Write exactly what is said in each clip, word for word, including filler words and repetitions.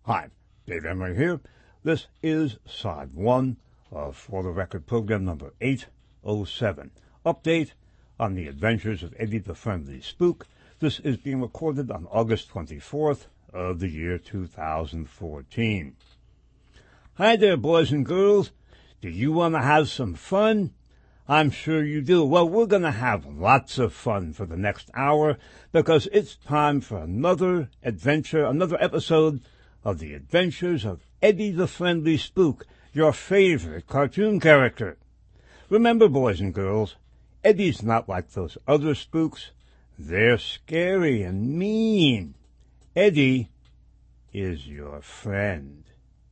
Hi, Dave Emery here. This is side one of For the Record program number eight oh seven. Update on the adventures of Eddie the Friendly Spook. This is being recorded on August twenty-fourth of the year two thousand fourteen. Hi there, boys and girls. Do you want to have some fun? I'm sure you do. Well, we're going to have lots of fun for the next hour because it's time for another adventure, another episode of the adventures of Eddie the Friendly Spook, your favorite cartoon character. Remember, boys and girls, Eddie's not like those other spooks. They're scary and mean. Eddie is your friend.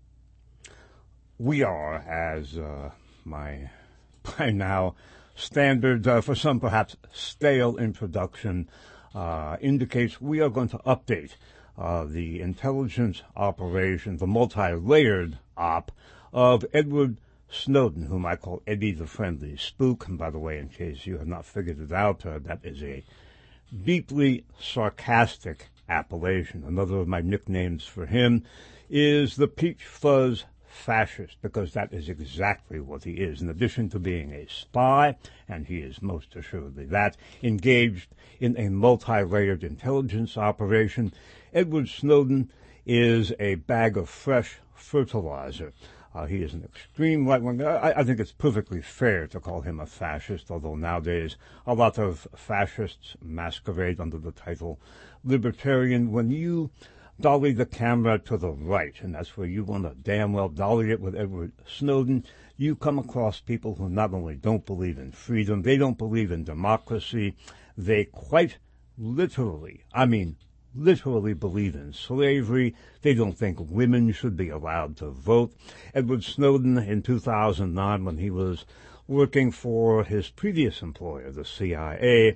We are, as uh, my by now standard, uh, for some perhaps stale introduction uh, indicates, we are going to update Uh, the intelligence operation, the multi-layered op of Edward Snowden, whom I call Eddie the Friendly Spook. And by the way, in case you have not figured it out, uh, that is a deeply sarcastic appellation. Another of my nicknames for him is the Peach Fuzz Fascist, because that is exactly what he is. In addition to being a spy, and he is most assuredly that, engaged in a multi-layered intelligence operation, Edward Snowden is a bag of fresh fertilizer. Uh, he is an extreme right-wing. I, I think it's perfectly fair to call him a fascist, although nowadays a lot of fascists masquerade under the title libertarian. When you dolly the camera to the right, and that's where you want to damn well dolly it with Edward Snowden, you come across people who not only don't believe in freedom, they don't believe in democracy, they quite literally, I mean literally believe in slavery. They don't think women should be allowed to vote. Edward Snowden, in two thousand nine, when he was working for his previous employer, the C I A,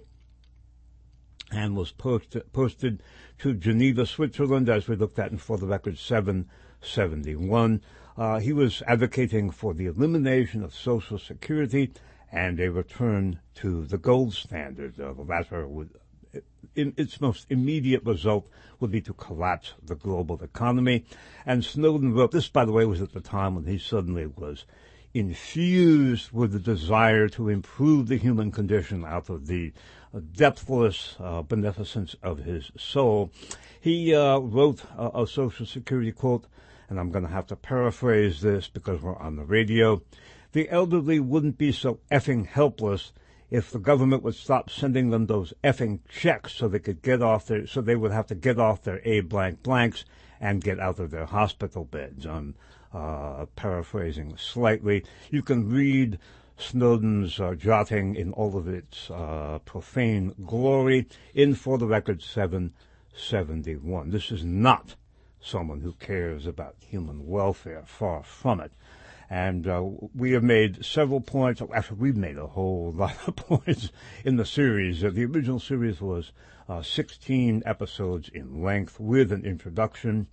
and was post- posted to Geneva, Switzerland, as we looked at in For the Record seven seventy-one. Uh, he was advocating for the elimination of Social Security and a return to the gold standard. Uh, the latter would, in its most immediate result, would be to collapse the global economy. And Snowden wrote, this, by the way, was at the time when he suddenly was infused with the desire to improve the human condition out of the depthless uh, beneficence of his soul. He uh, wrote a, a Social Security quote, and I'm going to have to paraphrase this because we're on the radio. The elderly wouldn't be so effing helpless if the government would stop sending them those effing checks so they could get off their, so they would have to get off their A blank blanks and get out of their hospital beds. I'm uh, paraphrasing slightly. You can read Snowden's uh, jotting in all of its uh, profane glory in For the Record seven seventy-one. This is not someone who cares about human welfare, far from it. And uh, we have made several points. Actually, we've made a whole lot of points in the series. Uh, the original series was uh, sixteen episodes in length with an introduction.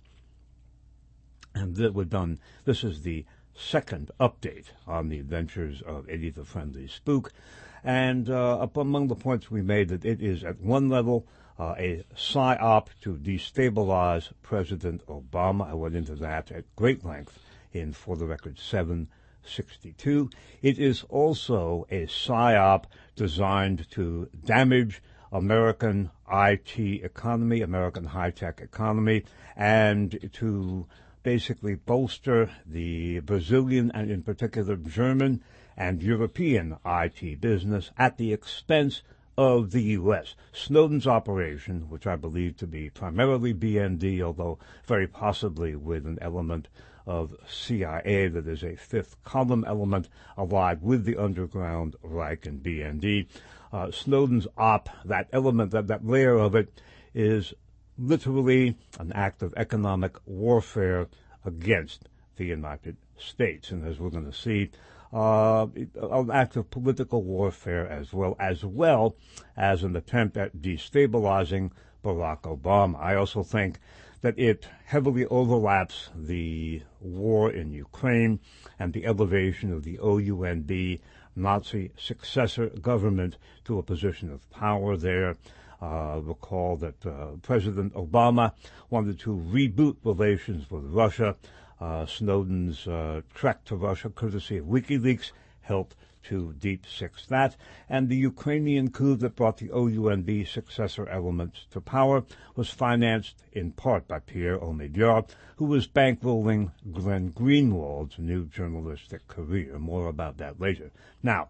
And that we're done. This is the second update on the adventures of Eddie the Friendly Spook. And uh, up among the points we made, that it is at one level uh, a psyop to destabilize President Obama. I went into that at great length in For the Record seven sixty-two. It is also a psyop designed to damage American I T economy, American high-tech economy, and to basically bolster the Brazilian and in particular German and European I T business at the expense of the U S. Snowden's operation, which I believe to be primarily B N D, although very possibly with an element of C I A that is a fifth column element allied with the underground Reich and B N D. Uh, Snowden's op, that element, that, that layer of it, is literally an act of economic warfare against the United States. And as we're going to see, uh, an act of political warfare as well, as well as an attempt at destabilizing Barack Obama. I also think that it heavily overlaps the war in Ukraine and the elevation of the O U N B Nazi successor government to a position of power there. Uh, recall that uh, President Obama wanted to reboot relations with Russia. Uh, Snowden's uh, trek to Russia, courtesy of WikiLeaks, helped to deep six that. And the Ukrainian coup that brought the O U N B successor elements to power was financed in part by Pierre Omidyar, who was bankrolling Glenn Greenwald's new journalistic career. More about that later. Now,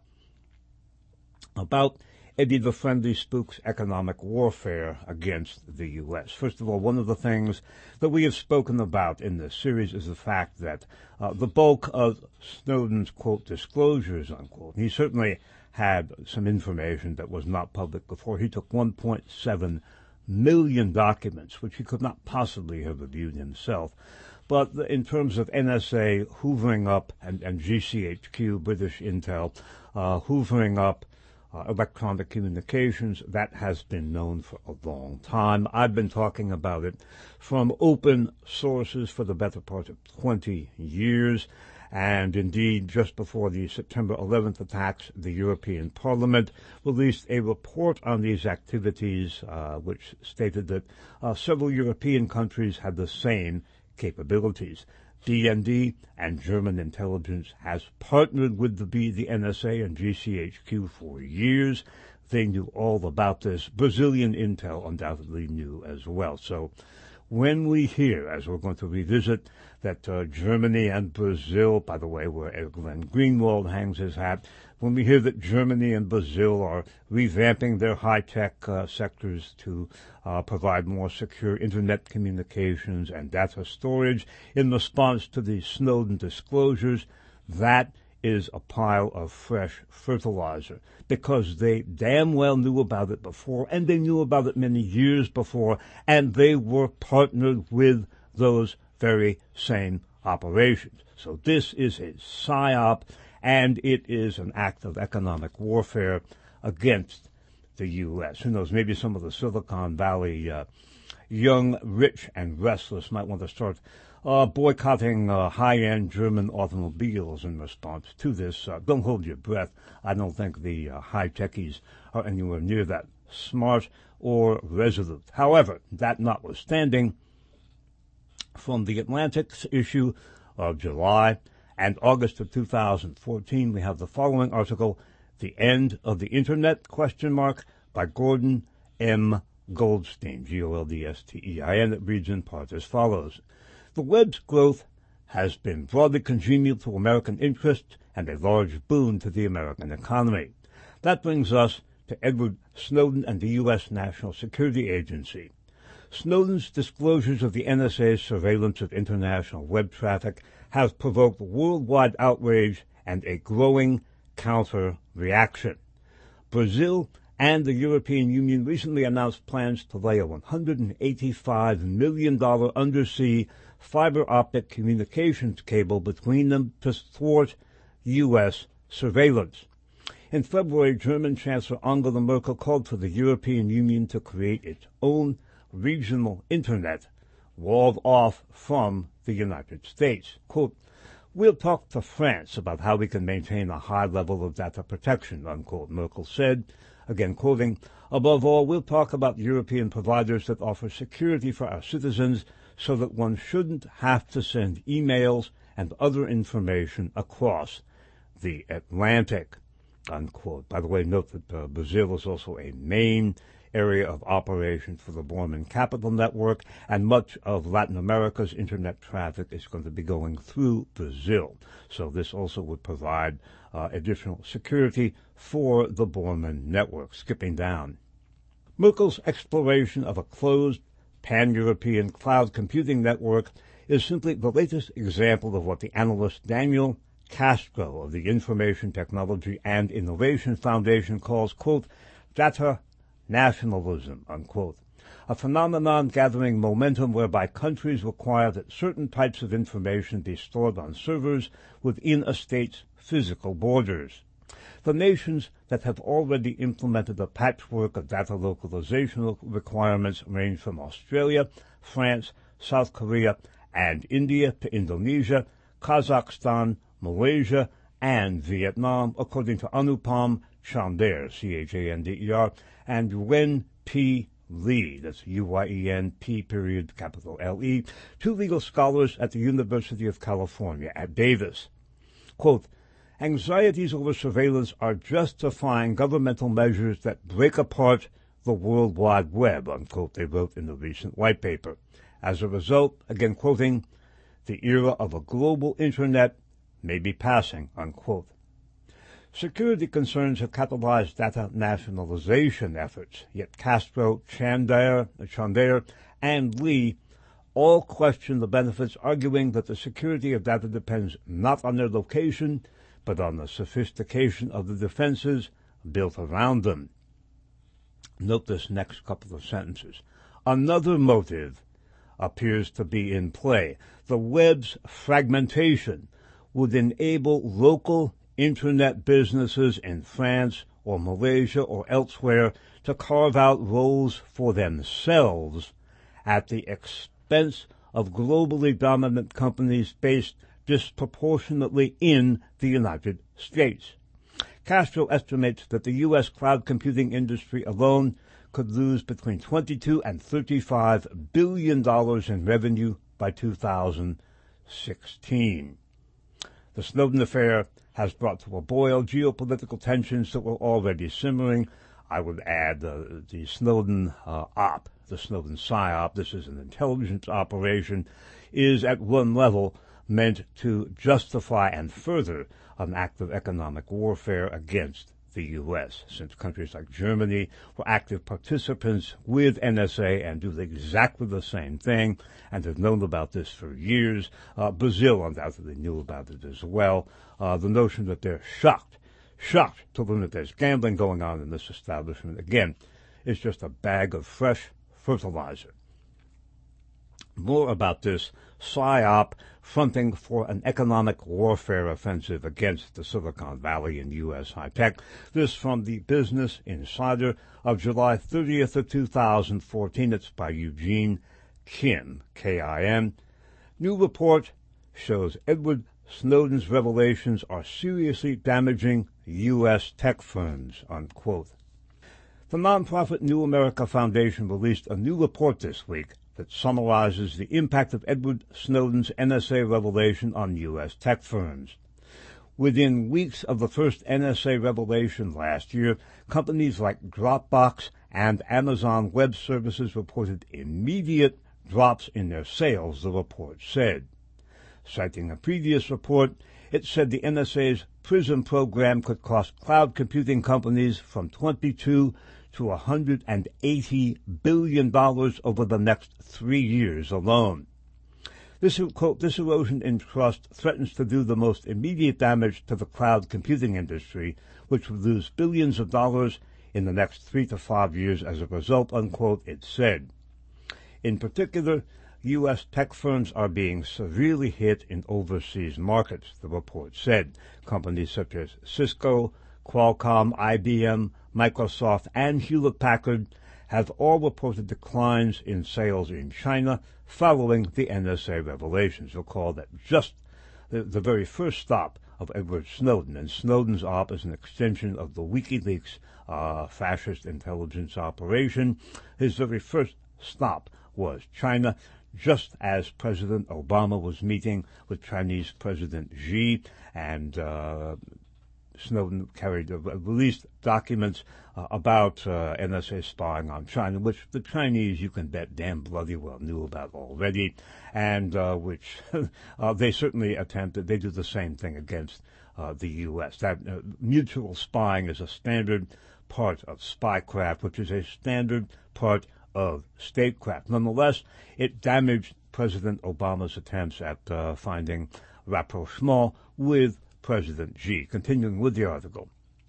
about Eddie the Friendly Spook's economic warfare against the U S. First of all, one of the things that we have spoken about in this series is the fact that uh, the bulk of Snowden's, quote, disclosures, unquote, he certainly had some information that was not public before. He took one point seven million documents, which he could not possibly have reviewed himself. But in terms of N S A hoovering up, and, and G C H Q, British Intel, uh, hoovering up Uh, electronic communications, that has been known for a long time. I've been talking about it from open sources for the better part of twenty years. And indeed, just before the September eleventh attacks, the European Parliament released a report on these activities, uh, which stated that uh, several European countries had the same capabilities. D N D and German intelligence has partnered with the, B, the N S A and G C H Q for years. They knew all about this. Brazilian intel undoubtedly knew as well. So when we hear, as we're going to revisit, that uh, Germany and Brazil, by the way, where Glenn Greenwald hangs his hat, when we hear that Germany and Brazil are revamping their high-tech uh, sectors to uh, provide more secure internet communications and data storage in response to the Snowden disclosures, that is a pile of fresh fertilizer, because they damn well knew about it before, and they knew about it many years before, and they were partnered with those very same operations. So this is a psyop, and it is an act of economic warfare against the U S. Who knows, maybe some of the Silicon Valley uh, young, rich, and restless might want to start uh, boycotting uh, high-end German automobiles in response to this. Uh, don't hold your breath. I don't think the uh, high-techies are anywhere near that smart or resolute. However, that notwithstanding, from the Atlantic's issue of July and August of two thousand fourteen, we have the following article, The End of the Internet, question mark, by Gordon M. Goldstein, G O L D S T E I N. It reads in part as follows. The web's growth has been broadly congenial to American interests and a large boon to the American economy. That brings us to Edward Snowden and the U S National Security Agency. Snowden's disclosures of the N S A's surveillance of international web traffic have provoked worldwide outrage and a growing counter-reaction. Brazil and the European Union recently announced plans to lay a one hundred eighty-five million dollars undersea fiber optic communications cable between them to thwart U S surveillance. In February, German Chancellor Angela Merkel called for the European Union to create its own regional internet, walled off from the United States. Quote, we'll talk to France about how we can maintain a high level of data protection, unquote, Merkel said. Again, quoting, above all, we'll talk about European providers that offer security for our citizens so that one shouldn't have to send emails and other information across the Atlantic, unquote. By the way, note that uh, Brazil is also a main area of operation for the Borman Capital Network, and much of Latin America's internet traffic is going to be going through Brazil. So this also would provide uh, additional security for the Borman Network. Skipping down. Merkel's exploration of a closed pan-European cloud computing network is simply the latest example of what the analyst Daniel Castro of the Information Technology and Innovation Foundation calls, quote, data nationalism, unquote, a phenomenon gathering momentum whereby countries require that certain types of information be stored on servers within a state's physical borders. The nations that have already implemented a patchwork of data localization requirements range from Australia, France, South Korea, and India to Indonesia, Kazakhstan, Malaysia, and Vietnam, according to Anupam Chander, C H A N D E R, and Wen P. Lee, that's U Y E N, P period, capital L E, two legal scholars at the University of California at Davis. Quote, anxieties over surveillance are justifying governmental measures that break apart the World Wide Web, unquote, they wrote in the recent white paper. As a result, again quoting, the era of a global internet may be passing, unquote. Security concerns have catalyzed data nationalization efforts, yet Castro, Chandler, Chandler, and Lee all question the benefits, arguing that the security of data depends not on their location, but on the sophistication of the defenses built around them. Note this next couple of sentences. Another motive appears to be in play. The web's fragmentation would enable local internet businesses in France or Malaysia or elsewhere to carve out roles for themselves at the expense of globally dominant companies based disproportionately in the United States. Castro estimates that the U S cloud computing industry alone could lose between twenty-two and thirty-five billion dollars in revenue by two thousand sixteen. The Snowden affair has brought to a boil geopolitical tensions that were already simmering. I would add uh, the Snowden uh, op, the Snowden PSYOP, this is an intelligence operation, is at one level meant to justify and further an act of economic warfare against the U S, since countries like Germany were active participants with N S A and do exactly the same thing, and have known about this for years. Uh, Brazil undoubtedly knew about it as well. Uh, the notion that they're shocked, shocked to learn that there's gambling going on in this establishment, again, is just a bag of fresh fertilizer. More about this PSYOP fronting for an economic warfare offensive against the Silicon Valley and U S high tech. This from the Business Insider of July thirtieth of two thousand fourteen. It's by Eugene Kim, K I M. New report shows Edward Snowden's revelations are seriously damaging U S tech firms, unquote. The nonprofit New America Foundation released a new report this week that summarizes the impact of Edward Snowden's N S A revelation on U S tech firms. Within weeks of the first N S A revelation last year, companies like Dropbox and Amazon Web Services reported immediate drops in their sales, the report said. Citing a previous report, it said the N S A's PRISM program could cost cloud computing companies from twenty-two to one hundred eighty billion dollars over the next three years alone. This, quote, this erosion in trust threatens to do the most immediate damage to the cloud computing industry, which would lose billions of dollars in the next three to five years as a result, unquote, it said. In particular, U S tech firms are being severely hit in overseas markets, the report said. Companies such as Cisco, Qualcomm, I B M, Microsoft, and Hewlett-Packard have all reported declines in sales in China following the N S A revelations. Recall that just the, the very first stop of Edward Snowden, and Snowden's op is an extension of the WikiLeaks uh, fascist intelligence operation. His very first stop was China, just as President Obama was meeting with Chinese President Xi, and uh, Snowden carried uh, released documents uh, about uh, N S A spying on China, which the Chinese, you can bet, damn bloody well knew about already, and uh, which uh, they certainly attempted. They do the same thing against uh, the U S. That uh, mutual spying is a standard part of spycraft, which is a standard part of statecraft. Nonetheless, it damaged President Obama's attempts at uh, finding rapprochement with President Xi. Continuing with the article.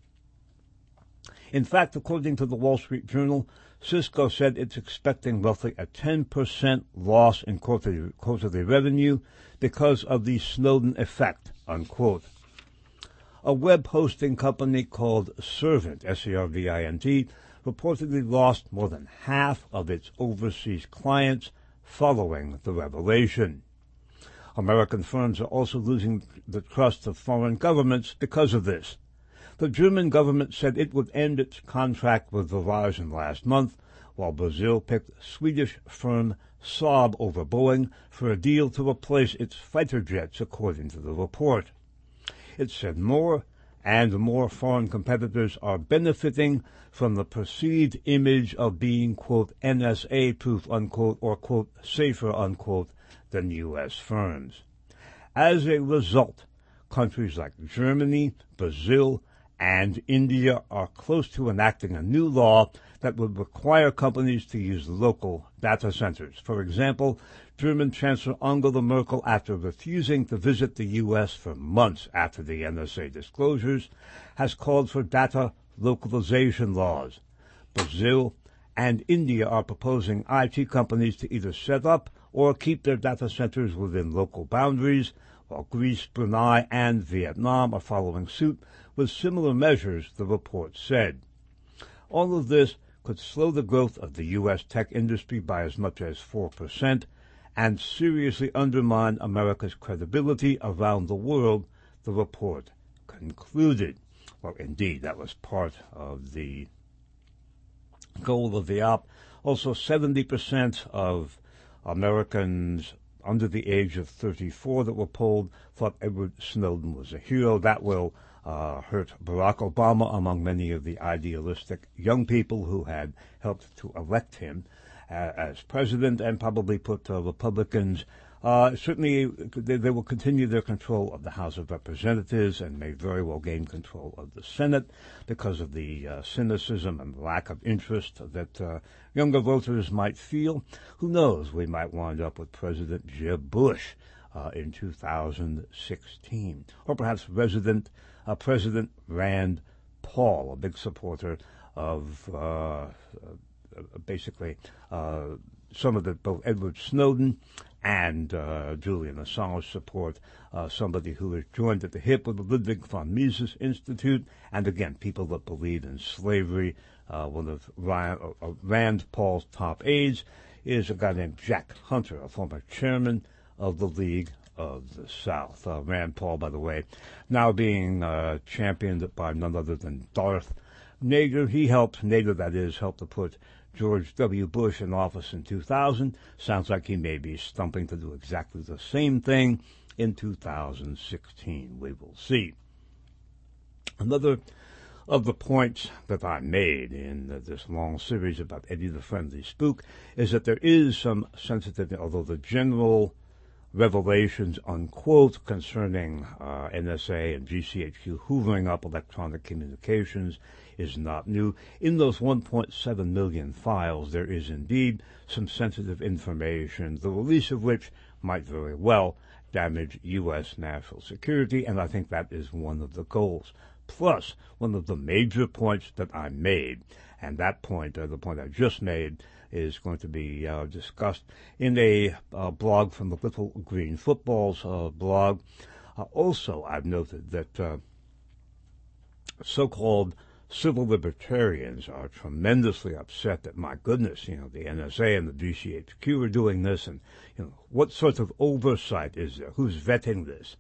In fact, according to the Wall Street Journal, Cisco said it's expecting roughly a ten percent loss in quarterly, quarterly revenue because of the Snowden effect, unquote. A web hosting company called Servint, S E R V I N T, reportedly lost more than half of its overseas clients following the revelation. American firms are also losing the trust of foreign governments because of this. The German government said it would end its contract with Verizon last month, while Brazil picked Swedish firm Saab over Boeing for a deal to replace its fighter jets, according to the report. It said more and more foreign competitors are benefiting from the perceived image of being, quote, N S A-proof, unquote, or, quote, safer, unquote, than U S firms. As a result, countries like Germany, Brazil, and India are close to enacting a new law that would require companies to use local data centers. For example, German Chancellor Angela Merkel, after refusing to visit the U S for months after the N S A disclosures, has called for data localization laws. Brazil and India are proposing I T companies to either set up or keep their data centers within local boundaries, while Greece, Brunei, and Vietnam are following suit with similar measures, the report said. All of this could slow the growth of the U S tech industry by as much as four percent and seriously undermine America's credibility around the world, the report concluded. Well, indeed, that was part of the goal of the op. Also, seventy percent of Americans under the age of thirty-four that were polled thought Edward Snowden was a hero. That will uh, hurt Barack Obama among many of the idealistic young people who had helped to elect him uh, as president, and probably put uh, Republicans, uh, certainly they, they will continue their control of the House of Representatives and may very well gain control of the Senate because of the uh, cynicism and lack of interest that uh, younger voters might feel. Who knows, we might wind up with President Jeb Bush uh, in two thousand sixteen, or perhaps President, uh, President Rand Paul, a big supporter of uh, uh, basically uh, some of the, both Edward Snowden and uh, Julian Assange support, uh, somebody who is joined at the hip with the Ludwig von Mises Institute, and again, people that believe in slavery. Uh, one of Ryan, uh, Rand Paul's top aides is a guy named Jack Hunter, a former chairman of the League of the South. Uh, Rand Paul, by the way, now being uh, championed by none other than Darth Nader. He helped, Nader that is, helped to put George W. Bush in office in two thousand. Sounds like he may be stumping to do exactly the same thing in two thousand sixteen. We will see. Another of the points that I made in uh, this long series about Eddie the Friendly Spook is that there is some sensitivity, although the general revelations, unquote, concerning uh, N S A and G C H Q hoovering up electronic communications is not new. In those one point seven million files, there is indeed some sensitive information, the release of which might very well damage U S national security, and I think that is one of the goals. Plus, one of the major points that I made, and that point, uh, the point I just made, is going to be uh, discussed in a uh, blog from the Little Green Footballs uh, blog. Uh, also, I've noted that uh, so-called civil libertarians are tremendously upset that, my goodness, you know, the N S A and the G C H Q are doing this, and, you know, what sort of oversight is there? Who's vetting this?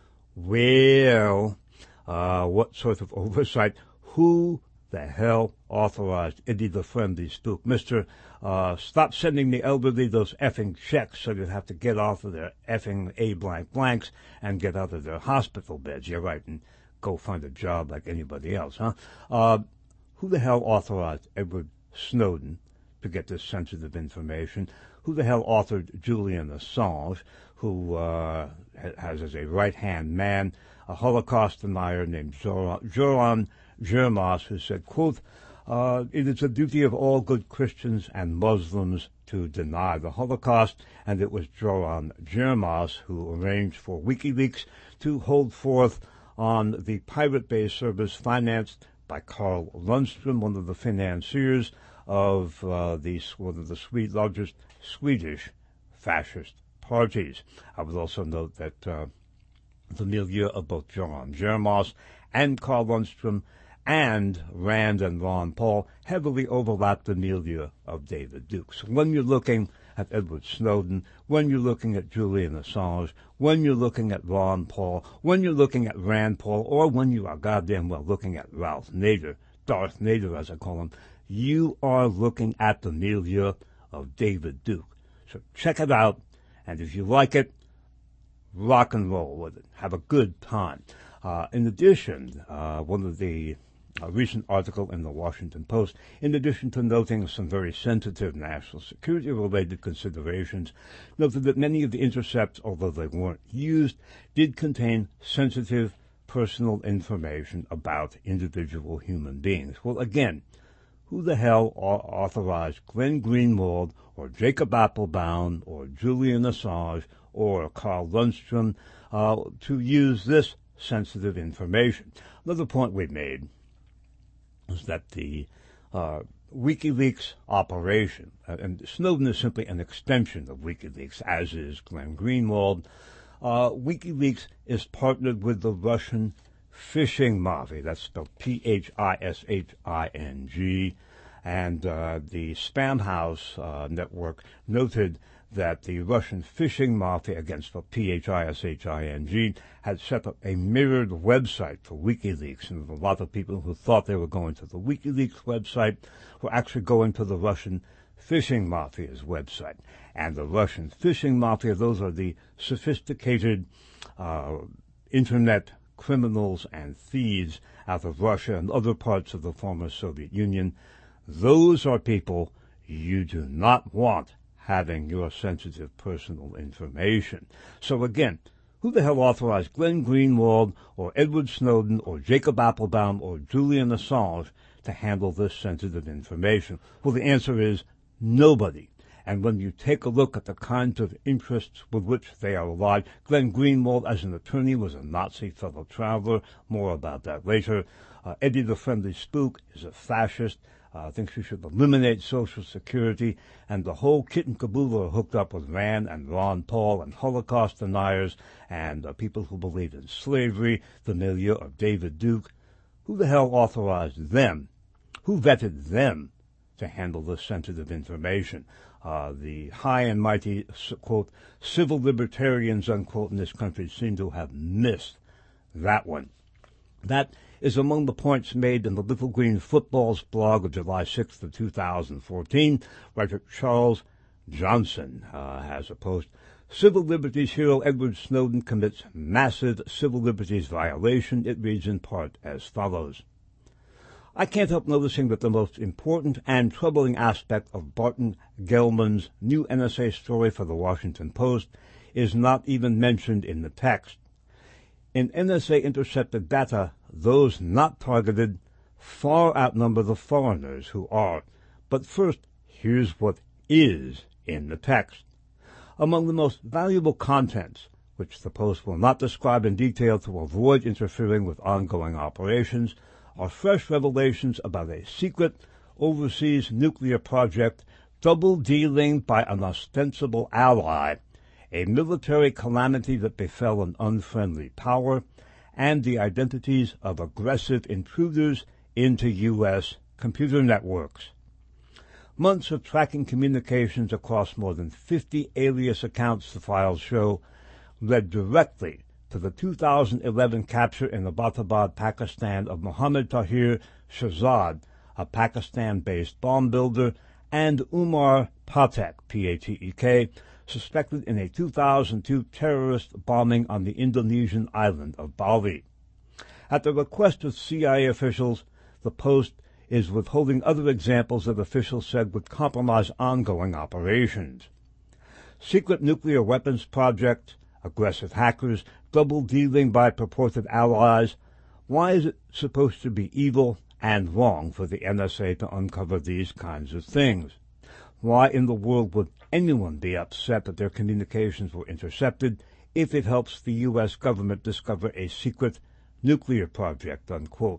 Well, uh, what sort of oversight? Who the hell authorized Eddie the Friendly Spook? Mister Uh, stop sending the elderly those effing checks so you have to get off of their effing A blank blanks and get out of their hospital beds. You're right, and go find a job like anybody else, huh? Uh, who the hell authorized Edward Snowden to get this sensitive information? Who the hell authored Julian Assange, who uh, has as a right-hand man a Holocaust denier named Joran Jermas, who said, quote, uh, it is the duty of all good Christians and Muslims to deny the Holocaust, and it was Joran Jermas who arranged for WikiLeaks to hold forth on the pirate-based service financed by Carl Lundstrom, one of the financiers of uh, the, one of the Swede, largest Swedish fascist parties. I would also note that uh, the milieu of both Joran Jermas and Carl Lundstrom and Rand and Ron Paul heavily overlap the milieu of David Duke. So when you're looking at Edward Snowden, when you're looking at Julian Assange, when you're looking at Ron Paul, when you're looking at Rand Paul, or when you are goddamn well looking at Ralph Nader, Darth Nader as I call him, you are looking at the milieu of David Duke. So check it out, and if you like it, rock and roll with it. Have a good time. Uh, in addition, uh, one of the a recent article in the Washington Post, in addition to noting some very sensitive national security-related considerations, noted that many of the intercepts, although they weren't used, did contain sensitive personal information about individual human beings. Well, again, who the hell authorized Glenn Greenwald or Jacob Appelbaum or Julian Assange or Carl Lundstrom uh, to use this sensitive information? Another point we made is that the uh, WikiLeaks operation, uh, and Snowden is simply an extension of WikiLeaks, as is Glenn Greenwald. Uh, WikiLeaks is partnered with the Russian phishing mafia. That's spelled P H I S H I N G. And uh, the Spam House uh, network noted that the Russian phishing mafia, against the P H I S H I N G, had set up a mirrored website for WikiLeaks. And a lot of people who thought they were going to the WikiLeaks website were actually going to the Russian phishing mafia's website. And the Russian phishing mafia, those are the sophisticated uh, internet criminals and thieves out of Russia and other parts of the former Soviet Union. Those are people you do not want having your sensitive personal information. So again, who the hell authorized Glenn Greenwald or Edward Snowden or Jacob Appelbaum or Julian Assange to handle this sensitive information? Well, the answer is nobody. And when you take a look at the kinds of interests with which they are allied, Glenn Greenwald, as an attorney, was a Nazi fellow traveler. More about that later. Uh, Eddie the Friendly Spook is a fascist. Uh, thinks we should eliminate Social Security, and the whole kit and caboodle are hooked up with Rand and Ron Paul and Holocaust deniers and uh, people who believe in slavery, the milieu of David Duke. Who the hell authorized them? Who vetted them to handle this sensitive information? Uh, the high and mighty, quote, civil libertarians, unquote, in this country seem to have missed that one. That is among the points made in the Little Green Footballs blog of July sixth of two thousand fourteen. Writer Charles Johnson uh, has a post. Civil liberties hero Edward Snowden commits massive civil liberties violation. It reads in part as follows. I can't help noticing that the most important and troubling aspect of Barton Gellman's new N S A story for the Washington Post is not even mentioned in the text. In N S A-intercepted data, those not targeted far outnumber the foreigners who are. But first, here's what is in the text. Among the most valuable contents, which the Post will not describe in detail to avoid interfering with ongoing operations, are fresh revelations about a secret overseas nuclear project, double-dealing by an ostensible ally, a military calamity that befell an unfriendly power, and the identities of aggressive intruders into U S computer networks. Months of tracking communications across more than fifty alias accounts, the files show, led directly to the two thousand eleven capture in Abbottabad, Pakistan, of Mohammad Tahir Shahzad, a Pakistan-based bomb builder, and Umar Patek, P A T E K, suspected in a two thousand two terrorist bombing on the Indonesian island of Bali. At the request of C I A officials, the Post is withholding other examples that officials said would compromise ongoing operations. Secret nuclear weapons project, aggressive hackers, double-dealing by purported allies. Why is it supposed to be evil and wrong for the N S A to uncover these kinds of things? Why in the world would anyone be upset that their communications were intercepted if it helps the U S government discover a secret nuclear project, unquote?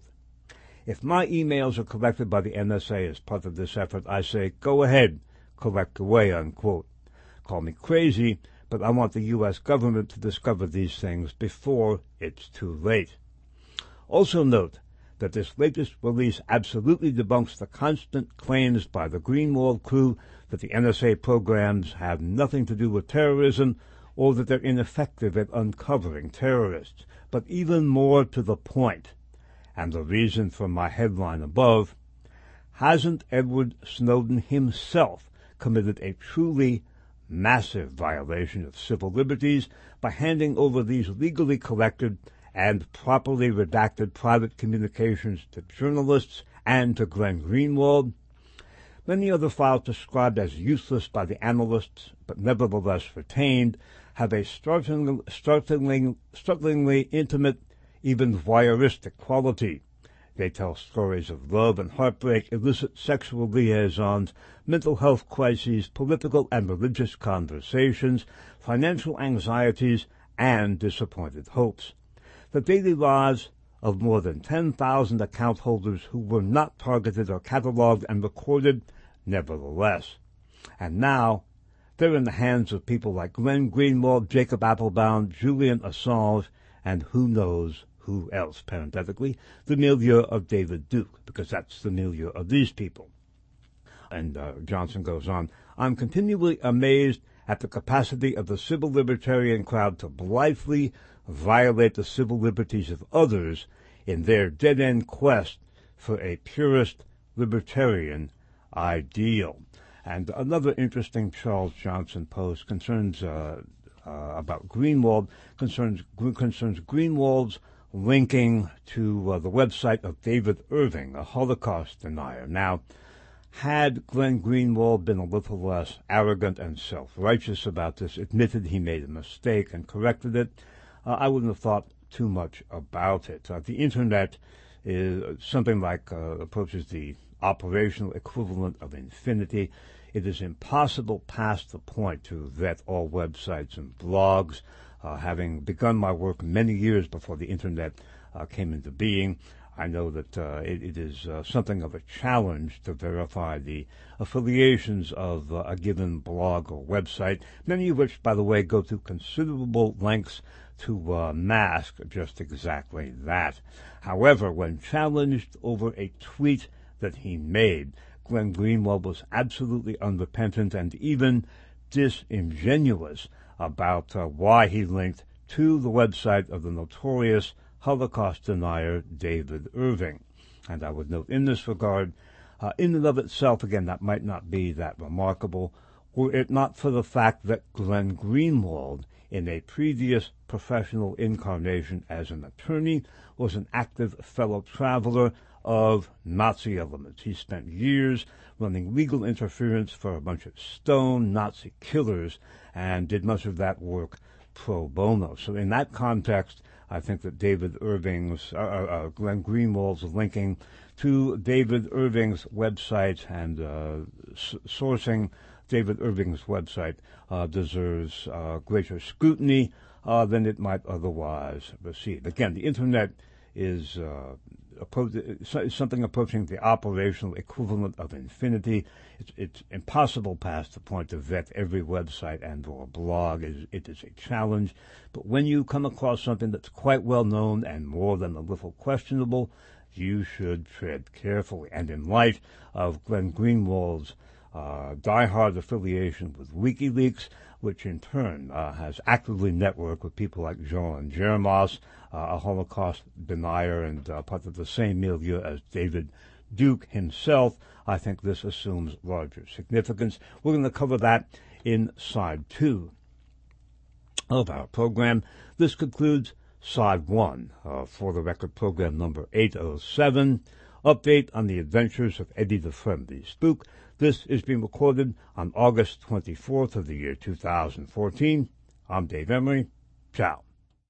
If my emails are collected by the N S A as part of this effort, I say, go ahead, collect away, unquote. Call me crazy, but I want the U S government to discover these things before it's too late. Also note that this latest release absolutely debunks the constant claims by the Greenwald crew that the N S A programs have nothing to do with terrorism or that they're ineffective at uncovering terrorists. But even more to the point, and the reason for my headline above, hasn't Edward Snowden himself committed a truly massive violation of civil liberties by handing over these legally collected and properly redacted private communications to journalists and to Glenn Greenwald? Many other files described as useless by the analysts, but nevertheless retained, have a startling, startling, startlingly intimate, even voyeuristic quality. They tell stories of love and heartbreak, illicit sexual liaisons, mental health crises, political and religious conversations, financial anxieties, and disappointed hopes. The daily lives of more than ten thousand account holders who were not targeted or cataloged and recorded, nevertheless. And now, they're in the hands of people like Glenn Greenwald, Jacob Appelbaum, Julian Assange, and who knows who else, parenthetically, the milieu of David Duke, because that's the milieu of these people. And uh, Johnson goes on, I'm continually amazed at the capacity of the civil libertarian crowd to blithely violate the civil liberties of others in their dead-end quest for a purist libertarian ideal. And another interesting Charles Johnson post concerns uh, uh, about Greenwald, concerns, concerns Greenwald's linking to uh, the website of David Irving, a Holocaust denier. Now, had Glenn Greenwald been a little less arrogant and self-righteous about this, admitted he made a mistake and corrected it, uh, I wouldn't have thought too much about it. Uh, the Internet is something like uh, approaches the operational equivalent of infinity. It is impossible past the point to vet all websites and blogs. Uh, having begun my work many years before the Internet uh, came into being, I know that uh, it, it is uh, something of a challenge to verify the affiliations of uh, a given blog or website, many of which, by the way, go to considerable lengths to uh, mask just exactly that. However, when challenged over a tweet that he made, Glenn Greenwald was absolutely unrepentant and even disingenuous about uh, why he linked to the website of the notorious Holocaust denier David Irving. And I would note in this regard, uh, in and of itself, again, that might not be that remarkable, were it not for the fact that Glenn Greenwald, in a previous professional incarnation as an attorney, was an active fellow traveler of Nazi elements. He spent years running legal interference for a bunch of stone Nazi killers and did much of that work pro bono. So in that context, I think that David Irving's, uh, uh, Glenn Greenwald's linking to David Irving's website and uh, s- sourcing David Irving's website uh, deserves uh, greater scrutiny uh, than it might otherwise receive. Again, the Internet is uh, appro- something approaching the operational equivalent of infinity. It's, it's impossible past the point to vet every website and or blog. It is, it is a challenge. But when you come across something that's quite well known and more than a little questionable, you should tread carefully. And in light of Glenn Greenwald's uh, diehard affiliation with WikiLeaks, which in turn uh, has actively networked with people like Jean Germas, uh, a Holocaust denier and uh, part of the same milieu as David Duke himself, I think this assumes larger significance. We're going to cover that in side two of our program. This concludes side one uh, for the record program number eight oh seven, update on the adventures of Eddie the Friendly Spook. This is being recorded on August twenty-fourth of the year two thousand fourteen. I'm Dave Emery. Ciao.